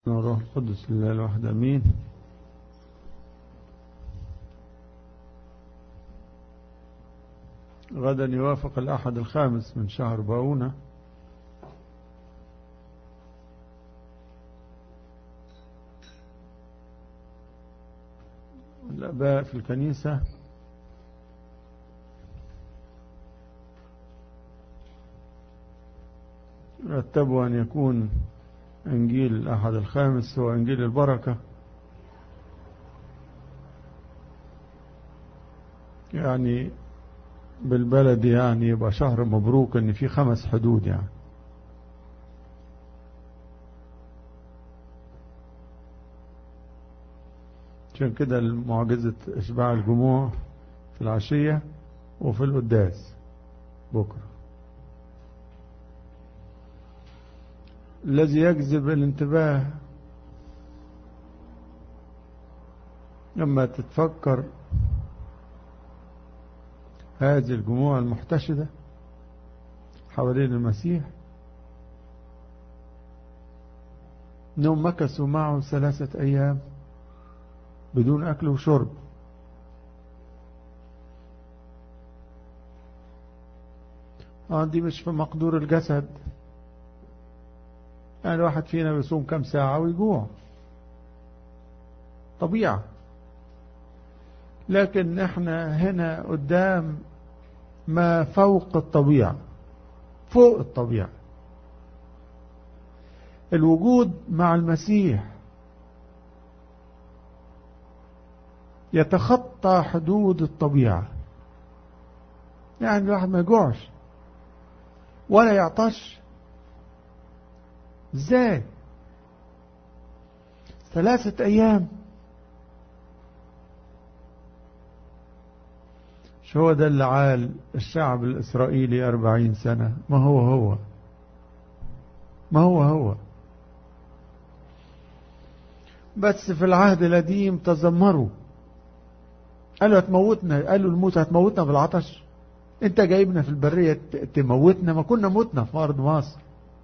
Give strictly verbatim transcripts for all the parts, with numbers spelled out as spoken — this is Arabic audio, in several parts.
الروح القدس لله الواحد امين. غدا يوافق الاحد الخامس من شهر باونة، الاباء في الكنيسة رتبوا ان يكون انجيل الاحد الخامس هو انجيل البركة، يعني بالبلد يعني يبقى شهر مبروك ان في خمس حدود يعني. عشان كده المعجزة اشباع الجموع في العشية وفي القداس بكرة. الذي يجذب الانتباه لما تتفكر هذه الجموع المحتشدة حوالين المسيح انهم مكثوا معه ثلاثة ايام بدون اكل وشرب. اه دي مش في مقدور الجسد، يعني الواحد فينا بيصوم كم ساعة ويجوع طبيعة، لكن احنا هنا قدام ما فوق الطبيعة، فوق الطبيعة. الوجود مع المسيح يتخطى حدود الطبيعة، يعني الواحد ما يجوعش ولا يعطش. ازاي ثلاثة ايام؟ شو هو ده اللي عال الشعب الاسرائيلي اربعين سنة؟ ما هو هو ما هو هو بس في العهد القديم تذمروا، قالوا هتموتنا، قالوا الموت هتموتنا بالعطش، انت جايبنا في البرية تموتنا، ما كنا موتنا في ارض مصر.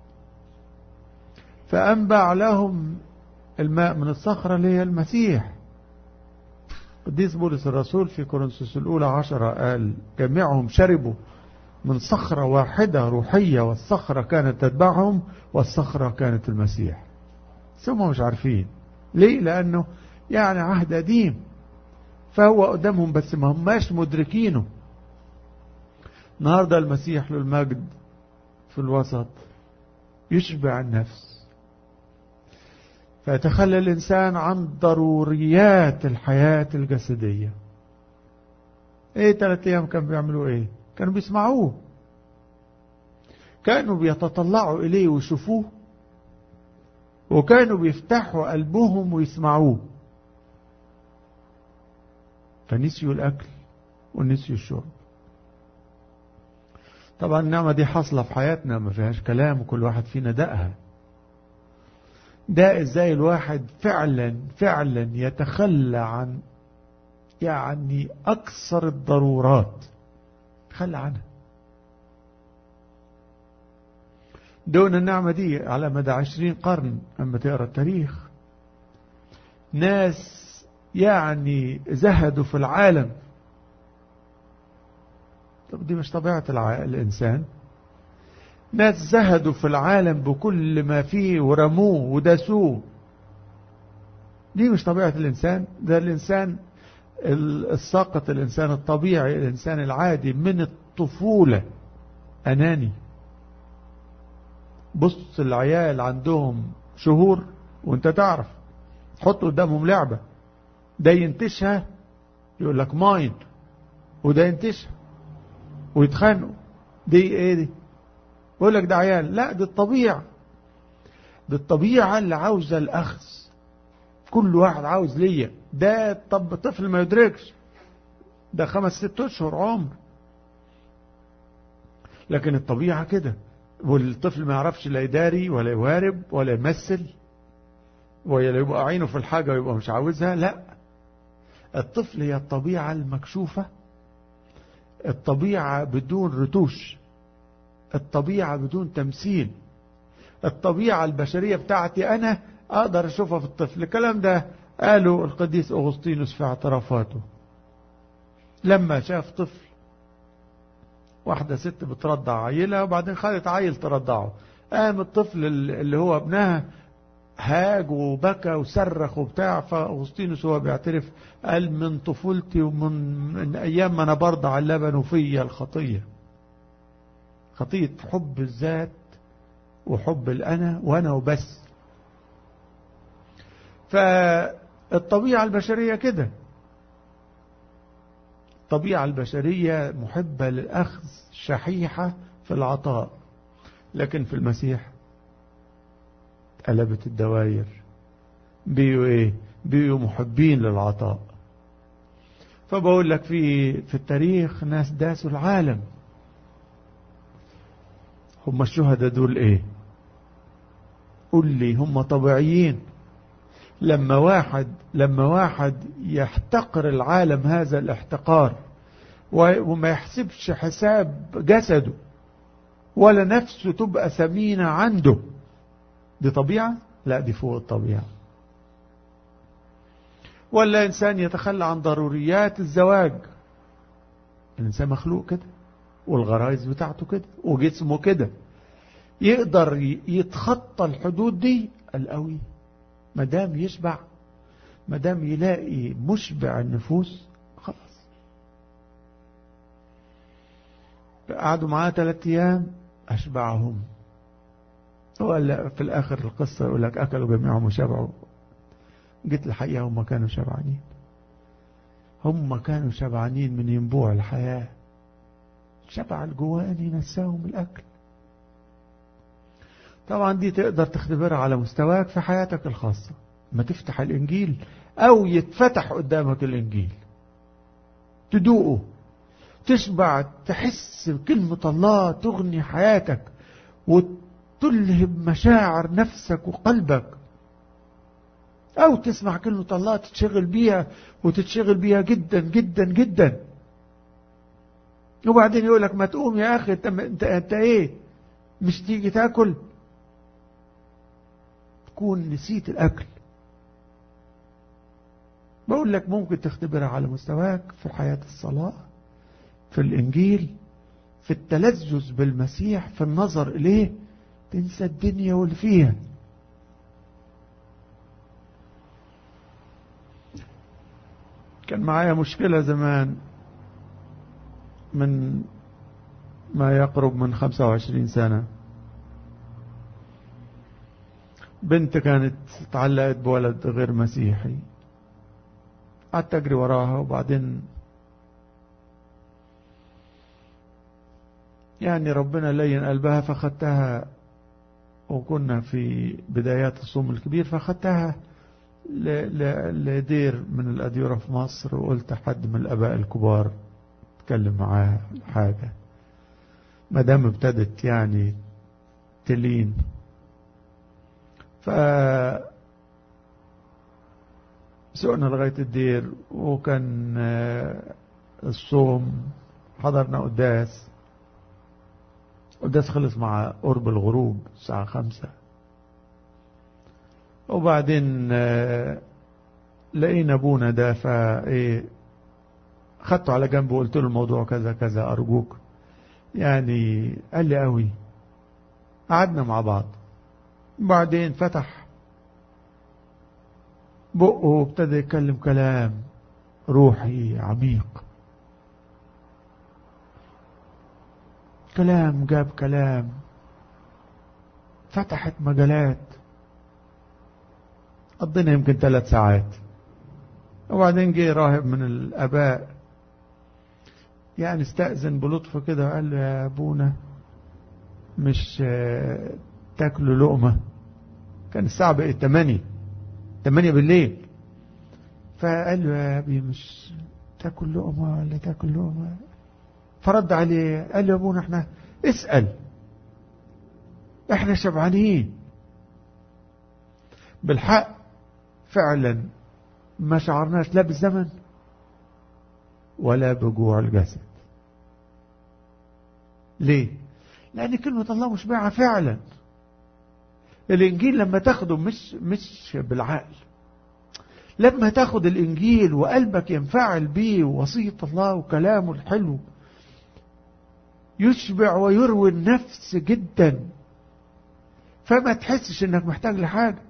فأنبع لهم الماء من الصخرة اللي هي المسيح. قديس بولس الرسول في كورنثوس الأولى عشرة قال جميعهم شربوا من صخرة واحدة روحية، والصخرة كانت تتبعهم، والصخرة كانت المسيح. ثم مش عارفين ليه، لأنه يعني عهد قديم، فهو قدامهم بس ما هماش مدركينه. النهاردة المسيح له المجد في الوسط يشبع النفس، فيتخلى الإنسان عن ضروريات الحياة الجسدية. ايه ثلاثة ايام كانوا بيعملوا ايه؟ كانوا بيسمعوه، كانوا بيتطلعوا اليه ويشوفوه، وكانوا بيفتحوا قلبهم ويسمعوه، فنسيوا الاكل ونسيوا الشرب. طبعا النعمة دي حاصلة في حياتنا ما فيهاش كلام، وكل واحد فينا دقها. ده ازاي الواحد فعلا فعلا يتخلى عن يعني اكثر الضرورات، تخلى عنها. دون النعمة دي على مدى عشرين قرن اما تقرأ التاريخ ناس يعني زهدوا في العالم. طب دي مش طبيعة الانسان. ناس زهدوا في العالم بكل ما فيه ورموه وداسوه. دي مش طبيعة الإنسان. ده الإنسان الساقط، الإنسان الطبيعي، الإنسان العادي من الطفولة أناني. بص العيال عندهم شهور وانت تعرف تحط قدامهم لعبة، ده ينتشها يقول لك ماين، وده ينتشها ويتخانقوا. دي ايه دي؟ يقول لك ده عيال. لا، دي الطبيعة، دي الطبيعة اللي عاوزة الأخذ. كل واحد عاوز ليا. ده طب طفل ما يدركش، ده خمس ست أشهر عمر، لكن الطبيعة كده. والطفل ما يعرفش لا يداري ولا يوارب ولا يمثل ولا يبقى عينه في الحاجة ويبقى مش عاوزها. لا، الطفل هي الطبيعة المكشوفة، الطبيعة بدون رتوش، الطبيعة بدون تمثيل، الطبيعة البشرية بتاعتي أنا أقدر أشوفها في الطفل. الكلام ده قاله القديس أغسطينوس في اعترافاته، لما شاف طفل، واحدة ست بترضع عيلها وبعدين خدت عيل ترضعه، قام الطفل اللي هو ابنها هاج وبكى وصرخ وبتاع. فأغسطينوس هو بيعترف قال من طفولتي ومن من أيام ما أنا برضع اللبن وفيا الخطية، خطية حب الذات وحب الأنا وأنا وبس. فالطبيعة البشرية كده، الطبيعة البشرية محبة للأخذ، شحيحة في العطاء، لكن في المسيح قلبت الدوائر، بيوا ايه؟ بيوا محبين للعطاء. فبقول لك في في التاريخ ناس داسوا العالم، هم الشهداء دول ايه؟ قول لي هم طبيعيين؟ لما واحد لما واحد يحتقر العالم هذا الاحتقار وما يحسبش حساب جسده ولا نفسه تبقى ثمينة عنده، دي طبيعة؟ لا، دي فوق الطبيعة. ولا إنسان يتخلى عن ضروريات الزواج، الإنسان مخلوق كده والغرائز بتاعته كده وجسمه كده، يقدر يتخطى الحدود دي القوي مدام يشبع، مدام يلاقي مشبع النفوس، خلاص. قعدوا معاه ثلاثة أيام أشبعهم، ولا في الآخر القصة يقول لك أكلوا جميعهم وشبعوا. جيت الحقيقة هم كانوا شبعانين، هم كانوا شبعانين من ينبوع الحياة، شبع الجواني نساهم الأكل. طبعا دي تقدر تختبرها على مستواك في حياتك الخاصة، ما تفتح الإنجيل أو يتفتح قدامك الإنجيل تدوقه، تشبع، تحس بكلمة الله تغني حياتك وتلهب مشاعر نفسك وقلبك، أو تسمع كلمة الله تتشغل بيها وتتشغل بيها جدا جدا جدا، وبعدين يقولك ما تقوم يا أخي، انت, انت, انت ايه مش تيجي تاكل؟ تكون نسيت الأكل. بقول لك ممكن تختبرها على مستواك في حياة الصلاة، في الإنجيل، في التلذذ بالمسيح، في النظر إليه، تنسى الدنيا واللي فيها. كان معايا مشكلة زمان من ما يقرب من خمسة وعشرين سنة، بنت كانت تعلقت بولد غير مسيحي، قعدت أجري وراها، وبعدين يعني ربنا لين قلبها فخدتها، وكنا في بدايات الصوم الكبير، فخدتها لدير من الأديرة في مصر، وقلت حد من الأباء الكبار اتكلم معاها حاجة، مدام ابتدت يعني تلين. ف سوقنا لغاية الدير، وكان الصوم، حضرنا قداس، قداس خلص مع قرب الغروب الساعة خمسة، وبعدين لقينا ابونا ده، فايه خدته على جنب وقلت له الموضوع كذا كذا، أرجوك يعني. قال لي قوي. قعدنا مع بعض، بعدين فتح بقه وابتدى يتكلم كلام روحي عميق، كلام جاب كلام، فتحت مجالات. قضينا يمكن ثلاث ساعات، وبعدين جه راهب من الآباء يعني استأذن بلطف كده، قال له يا أبونا مش تاكلوا لقمة؟ كان الساعة بقت تمانية تمانية بالليل، فقال له يا أبي مش تاكل لقمة ولا تاكل لقمة؟ فرد عليه قال له يا أبونا احنا اسأل، احنا شبعانين بالحق فعلا، ما شعرناش لا بالزمن ولا بجوع الجسد. ليه؟ لأن كلمة الله مشبعة فعلا، الإنجيل لما تاخده مش مش بالعقل، لما تاخد الإنجيل وقلبك ينفعل بيه ووصية الله وكلامه الحلو يشبع ويروي النفس جدا، فما تحسش انك محتاج لحاجة.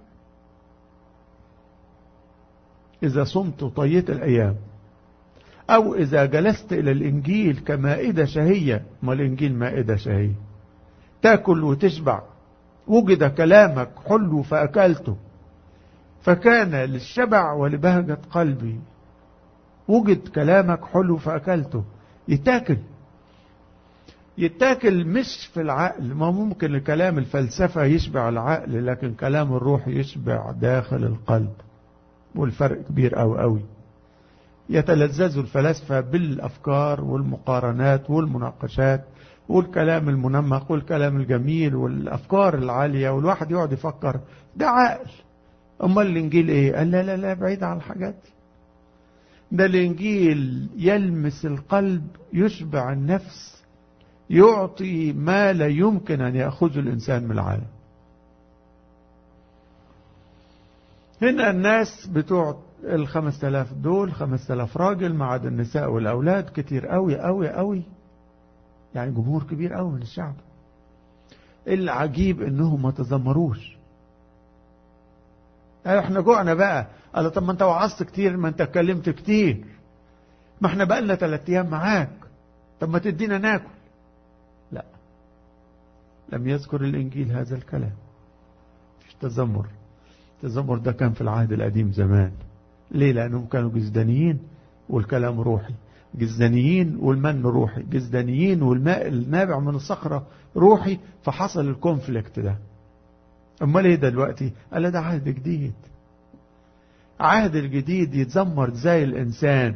إذا صمت وطيت الأيام، أو إذا جلست إلى الإنجيل كمائدة شهية، ما الإنجيل مائدة شهية، تأكل وتشبع، وجد كلامك حلو فأكلته فكان للشبع ولبهجة قلبي. وجد كلامك حلو فأكلته، يتاكل يتاكل مش في العقل. ما ممكن الكلام الفلسفة يشبع العقل، لكن كلام الروح يشبع داخل القلب، والفرق كبير أوي أوي. يتلذذ الفلاسفة بالأفكار والمقارنات والمناقشات والكلام المنمق والكلام الجميل والأفكار العالية، والواحد يقعد يفكر ده عقل. أما الإنجيل إيه؟ قال لا لا لا، بعيد عن الحاجات دي. ده الإنجيل يلمس القلب، يشبع النفس، يعطي ما لا يمكن أن يأخذه الإنسان من العالم. هنا الناس بتوع الخمس تلاف دول، خمس تلاف راجل مع النساء والأولاد، كتير قوي قوي قوي، يعني جمهور كبير قوي من الشعب. العجيب انهم ما تذمروش. احنا جوعنا بقى. قال طب ما انت وعظت كتير، ما انت اتكلمت كتير، ما احنا بقى لنا ثلاث ايام معاك، طب ما تدينا ناكل. لا، لم يذكر الانجيل هذا الكلام. مش تذمر. التذمر ده كان في العهد القديم زمان. ليه؟ لانهم كانوا جزدانيين والكلام روحي، جزدانيين والمن روحي، جزدانيين والماء النابع من الصخرة روحي، فحصل الكونفليكت ده. امال ايه ده دلوقتي؟ قال ده عهد جديد. عهد الجديد يتذمر زي الانسان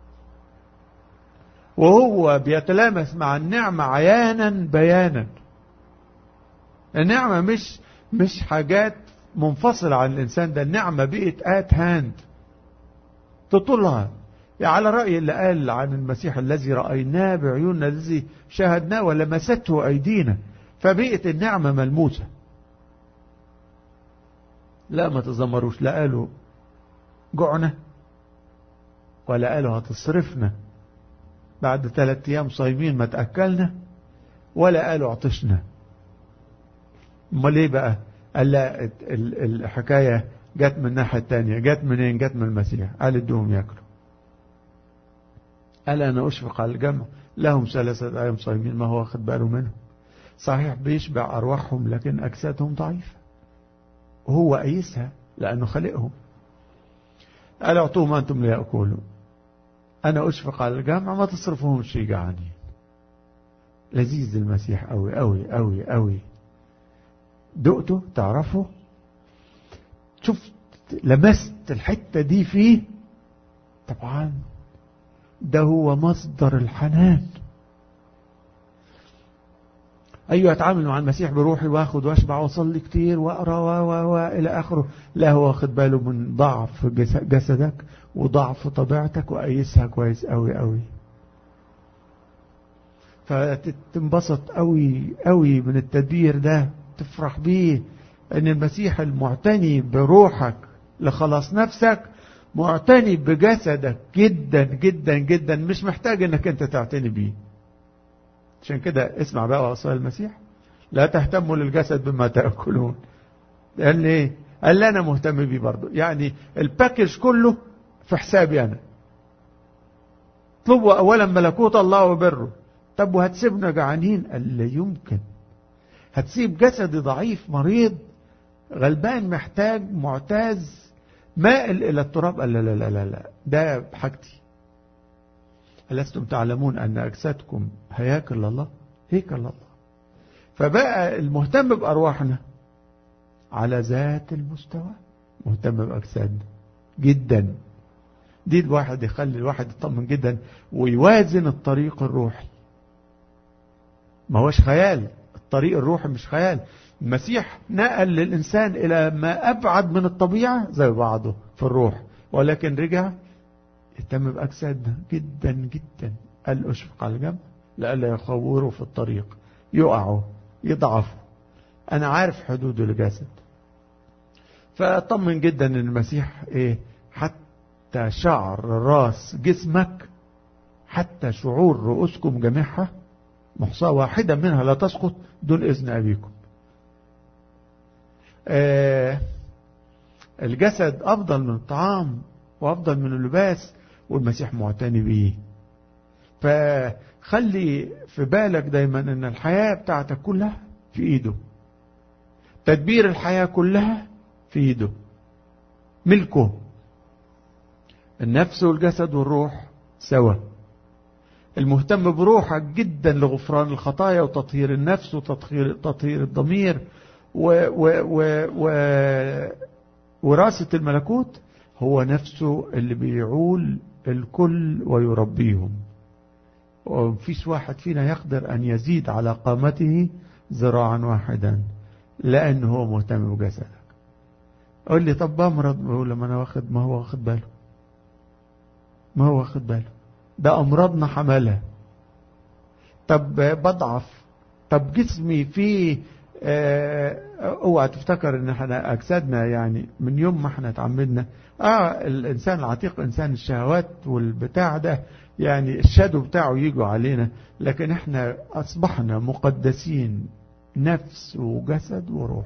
وهو بيتلامس مع النعمة عيانا بيانا. النعمة مش مش حاجات منفصلة عن الانسان، ده النعمة بقت ات هاند تطولها. يعني على رأي اللي قال عن المسيح الذي رأيناه بعيوننا الذي شاهدناه ولمسته أيدينا، فبقت النعمة ملموسة. لا ما تذمروش، لا قالوا جوعنا ولا قالوا هتصرفنا بعد ثلاث ايام صايمين ما تأكلنا، ولا قالوا عطشنا. امال ايه بقى؟ قال لا، الحكاية جت من الناحية التانية. جت منين؟ جت من المسيح. قال ادوهم ياكلوا. قال أنا أشفق على الجمع، لهم ثلاثة أيام صايمين ما هو واخد باله منهم. صحيح بيشبع أرواحهم لكن أجسادهم ضعيفة، وهو قيسها لأنه خلقهم. قال اعطوهم أنتم ليأكلوا. أنا أشفق على الجمع، ما تصرفوهم شيء جعانين. لذيذ المسيح أوي أوي أوي أوي. دقته تعرفه، شفت لمست الحتة دي فيه. طبعا ده هو مصدر الحنان. أيوة أتعامل مع المسيح بروحي واخد واشبع واصلي كتير واقرا و و و إلى آخره. لا، هو واخد باله من ضعف جسدك وضعف طبيعتك وقيسها كويس قوي قوي. فتنبسط قوي قوي من التدبير ده، تفرح بيه ان المسيح المعتني بروحك لخلاص نفسك معتني بجسدك جدا جدا جدا، مش محتاج انك انت تعتني بيه. عشان كده اسمع بقى وصايا المسيح: لا تهتموا للجسد بما تأكلون. قال لي ايه؟ قال لي انا مهتم بيه برضه، يعني الباكج كله في حسابي انا. اطلبوا اولا ملكوت الله وبره. طب وهتسيبنا جعانين؟ قال لا يمكن. هتسيب جسدي ضعيف مريض غلبان محتاج معتاز مائل الى التراب؟ قال لا لا لا لا, لا. ده بحاجتي. ألستم تعلمون أن أجسادكم هياكل الله؟ هيكل الله. فبقى المهتم بأرواحنا على ذات المستوى مهتم بأجسادنا جدا. دي الواحد يخلي الواحد يطمن جدا ويوازن الطريق الروحي. ما هوش خيال، الطريق الروحي مش خيال. المسيح نقل للإنسان إلى ما أبعد من الطبيعة زي بعضه في الروح، ولكن رجع يهتم بأجسادنا جدا جدا. قال أشفق على الجمع لألا يخوروا في الطريق، يقعوا يضعفوا. أنا عارف حدود الجسد، فطمن جدا ان المسيح ايه، حتى شعر راس جسمك، حتى شعور رؤوسكم جميعها محصاة واحدة منها لا تسقط دون إذن أبيكم. آه الجسد أفضل من الطعام وأفضل من اللباس، والمسيح معتني بيه. فخلي في بالك دايما أن الحياة بتاعتك كلها في إيده، تدبير الحياة كلها في إيده، ملكه. النفس والجسد والروح سوا. المهتم بروحك جدا لغفران الخطايا وتطهير النفس وتطهير تطهير الضمير و و و و وراثة الملكوت، هو نفسه اللي بيعول الكل ويربيهم. ومفيش واحد فينا يقدر أن يزيد على قامته ذراعا واحدا، لأنه هو مهتم بجسدك. قول لي طب بمرض، بقول لما أنا واخد، ما هو واخد باله، ما هو واخد باله، ده أمراضنا حملها. طب بضعف، طب جسمي فيه اه اوعى تفتكر ان احنا اجسادنا يعني من يوم ما احنا اتعمدنا اه الانسان العتيق انسان الشهوات والبتاع ده، يعني الشادو بتاعه يجوا علينا، لكن احنا اصبحنا مقدسين نفس وجسد وروح.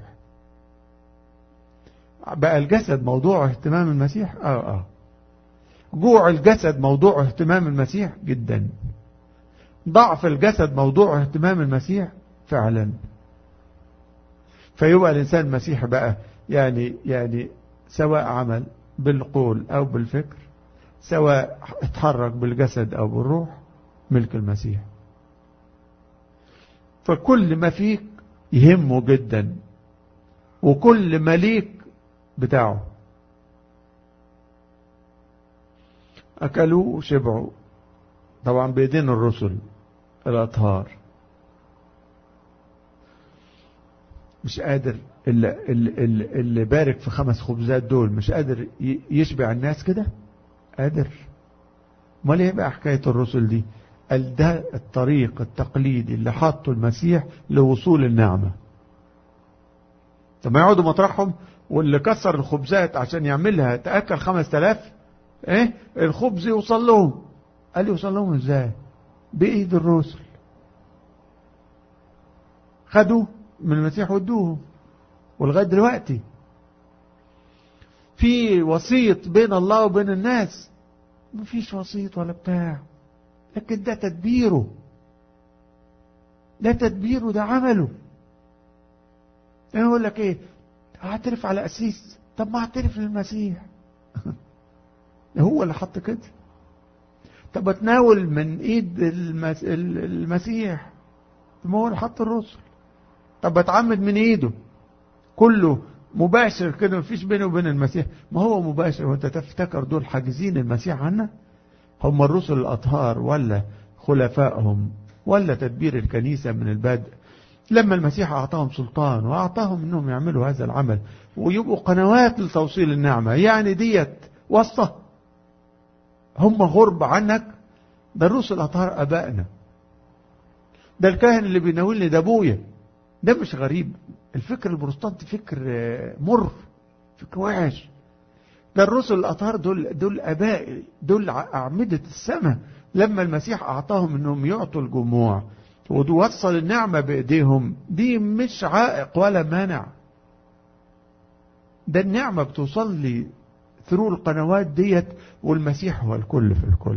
بقى الجسد موضوع اهتمام المسيح. اه اه جوع الجسد موضوع اهتمام المسيح جدا. ضعف الجسد موضوع اهتمام المسيح فعلا. فيبقى الإنسان المسيح بقى يعني يعني سواء عمل بالقول أو بالفكر، سواء اتحرك بالجسد أو بالروح، ملك المسيح. فكل ما فيك يهمه جدا، وكل ما ليك بتاعه. أكلوا وشبعوا طبعا بيدين الرسل الأطهار. مش قادر اللي, اللي, اللي بارك في خمس خبزات دول مش قادر يشبع الناس كده؟ قادر. ما ليه بقى حكاية الرسل دي؟ قال ده الطريق التقليدي اللي حاطه المسيح لوصول النعمة. طب ما يقعدوا مطرحهم، واللي كسر الخبزات عشان يعملها تأكل خمس تلاف، ايه الخبز يوصل لهم؟ قال يوصل لهم ازاي؟ بإيد الرسل. خدوا من المسيح ودوهم. ولغاية دلوقتي في وسيط بين الله وبين الناس؟ مفيش وسيط ولا بتاع، لكن ده تدبيره، ده تدبيره، ده عمله. يعني يقول لك ايه، هعترف على أسيس؟ طب ما اعترف للمسيح. هو اللي حط كده. طب اتناول من ايد المس... المسيح؟ ما هو اللي حط الرسل. طب اتعمد من ايده؟ كله مباشر كده، مفيش بينه وبين المسيح. ما هو مباشر. وانت تفتكر دول حاجزين المسيح عنا؟ هم الرسل الأطهار ولا خلفائهم ولا تدبير الكنيسة من البدء؟ لما المسيح أعطاهم سلطان وأعطاهم أنهم يعملوا هذا العمل ويبقوا قنوات لتوصيل النعمة، يعني ديت واسطة؟ هم غرب عنك؟ ده الرسل الأطهار أبائنا. ده الكاهن اللي بيناولني ده أبويا. ده مش غريب. الفكر البروتستانتي فكر مر، فكر وحش. ده الرسل الأطهار دول دول أباء، دول أعمدة السماء. لما المسيح أعطاهم أنهم يعطوا الجموع ووصل النعمة بإيديهم، دي مش عائق ولا مانع. ده النعمة بتوصل لي ثرو القنوات ديت، والمسيح هو الكل في الكل.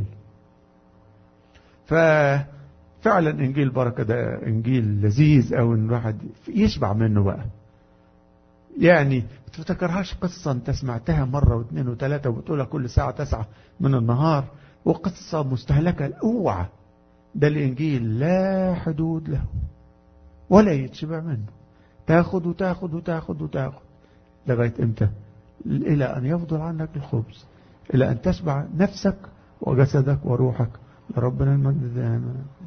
ففعلا إنجيل بركة ده إنجيل لذيذ أو إن الواحد يشبع منه بقى. يعني تفتكرهاش قصة انت سمعتها مرة واثنين وثلاثة وبتقولها كل ساعة تسعة من النهار وقصة مستهلكة. اوعى، ده الإنجيل لا حدود له ولا يتشبع منه. تاخد وتاخد وتاخد وتاخد لغاية امتى؟ إلى أن يفضل عنك الخبز، إلى أن تشبع نفسك وجسدك وروحك. لربنا المجد دائما.